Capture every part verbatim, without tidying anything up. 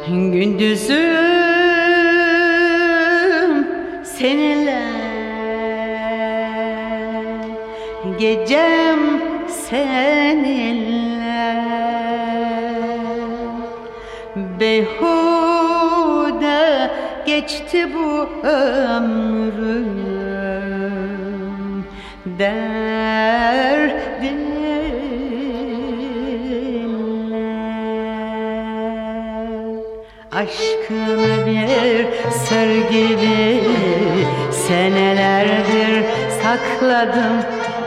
Gündüzüm seninle, gecem seninle. Beyhude geçti bu ömrüm derdinle. Aşkını bir sır gibi senelerdir sakladım.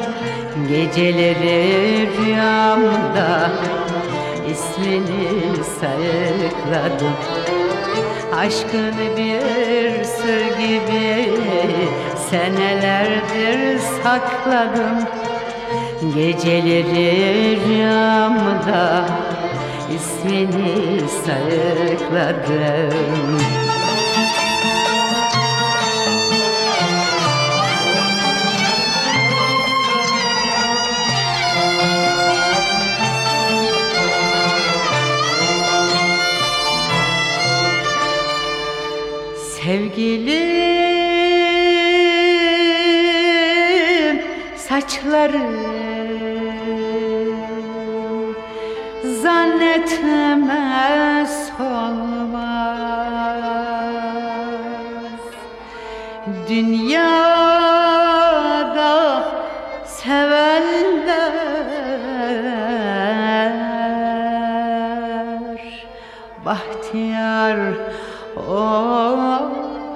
Geceleri rüyamda ismini sayıkladım. Aşkını bir sır gibi senelerdir sakladım. Geceleri rüyamda ismini sayıkladım. Sevgilim, saçları zannetme solmaz. Dünyada sevenler bahtiyar olmaz.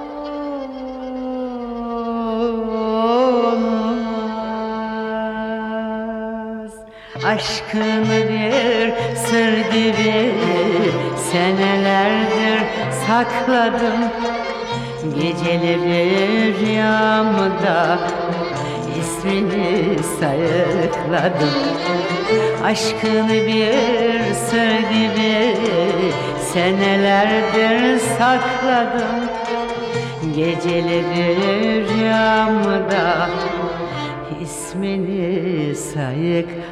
Aşkını bir sır gibi senelerdir sakladım. Geceleri rüyamda ismini sayıkladım. Aşkını bir sır gibi senelerdir sakladım. Geceleri rüyamda ismini sayıkladım.